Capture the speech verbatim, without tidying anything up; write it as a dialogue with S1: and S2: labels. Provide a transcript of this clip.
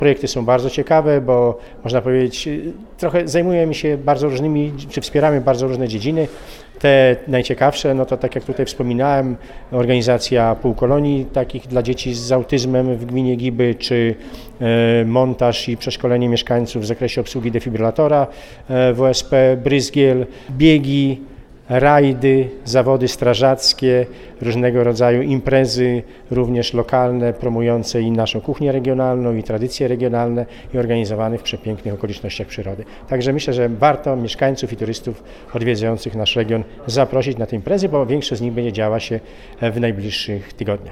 S1: Projekty są bardzo ciekawe, bo można powiedzieć, trochę zajmujemy się bardzo różnymi, czy wspieramy bardzo różne dziedziny. Te najciekawsze, no to tak jak tutaj wspominałem, organizacja półkolonii takich dla dzieci z autyzmem w gminie Giby, czy montaż i przeszkolenie mieszkańców w zakresie obsługi defibrylatora w O S P Bryzgiel, biegi, rajdy, zawody strażackie, różnego rodzaju imprezy, również lokalne, promujące i naszą kuchnię regionalną, i tradycje regionalne, i organizowane w przepięknych okolicznościach przyrody. Także myślę, że warto mieszkańców i turystów odwiedzających nasz region zaprosić na te imprezy, bo większość z nich będzie działa się w najbliższych tygodniach.